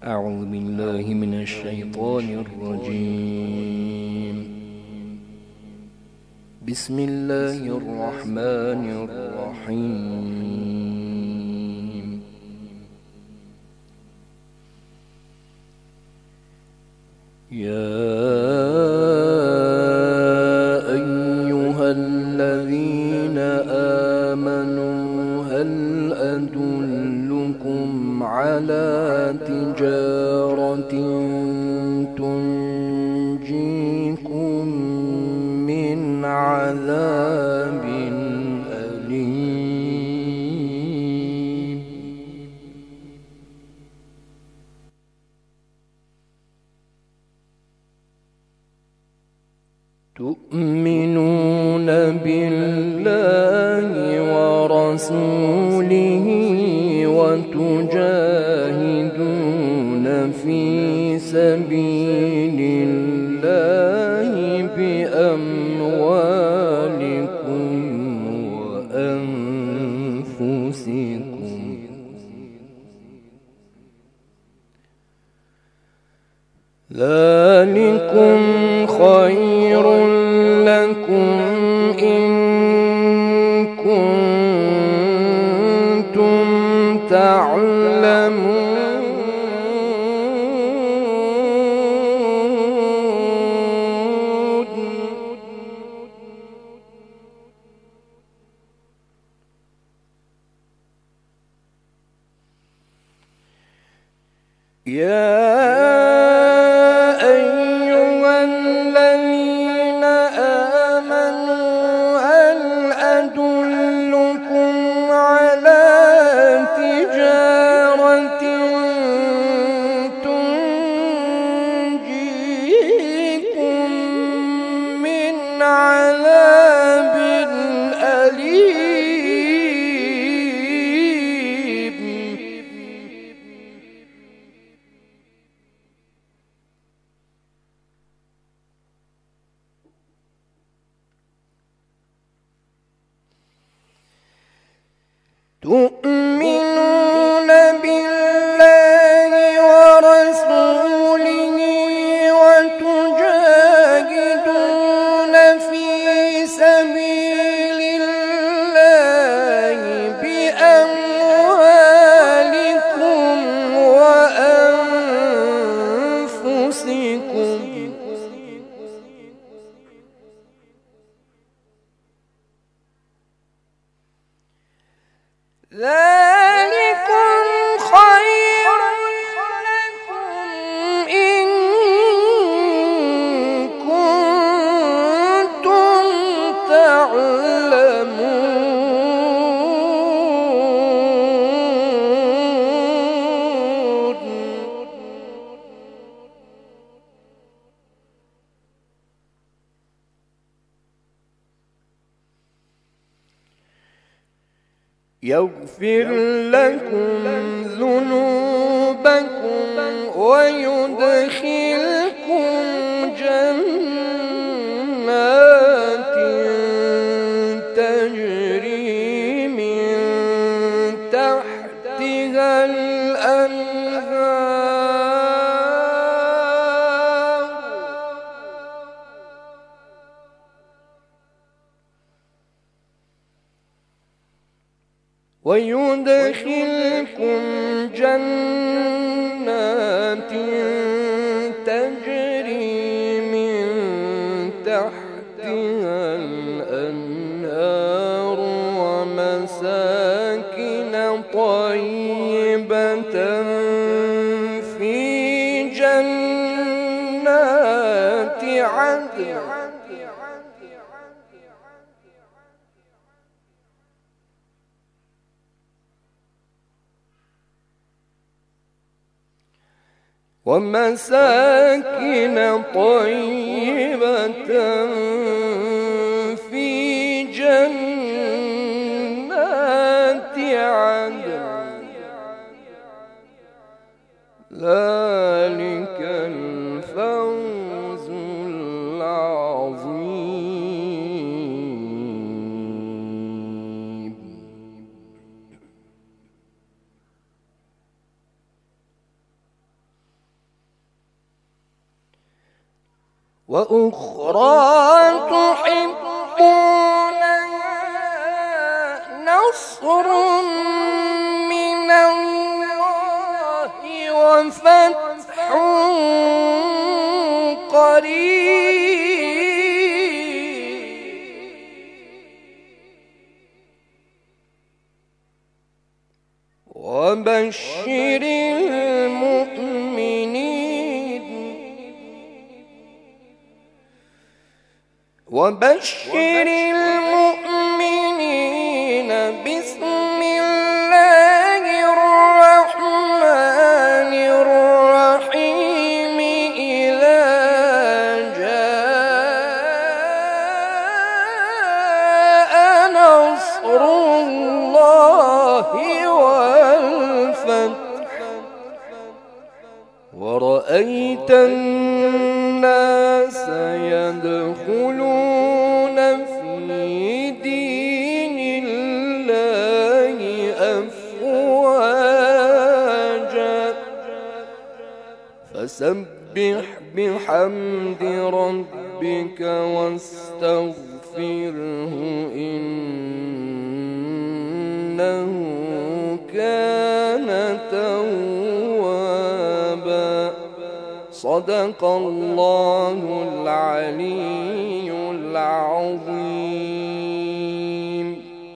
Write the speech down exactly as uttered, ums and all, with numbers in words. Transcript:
أعوذ بالله من الشيطان الرجيم. بسم الله الرحمن الرحيم. يا أيها الذين آمنوا هل أدلكم على تجارة تنجيكم من عذاب أليم. تؤمنون بالله ورسوله وتجاهدون في سبيل الله بأموالكم وأنفسكم، ذلكم خير لكم إن كنتم تعلمون. يا أيها الذين آمنوا هل أدلكم على تجارة تنجيكم من عذاب أليم. تؤمنون بالله ورسوله وتجاهدون في سبيل الله بأموالكم وأنفسكم، ذلكم خير لكم إن كنتم تعلمون. يغفر لكم ذنوبكم ويدخلكم جنات تجري من تحتها الأنهار، ويدخلكم جنات تجري من تحتها الأنهار ومساكن طيبة في جنات عدن، ومساكن طيبة في جنات عدن، ذلك الفوز العظيم. وأخرى تحبونها نصر من الله وفتح قريب وبشر المؤمنين وبشر المؤمنين بسم الله الرحمن الرحيم إذا جاء نصر الله والفتح ورأيت الناس يدخلون في دين الله أفواجا فسبح بحمد ربك واستغفره إنه كان توابا. صدق الله العلي العظيم.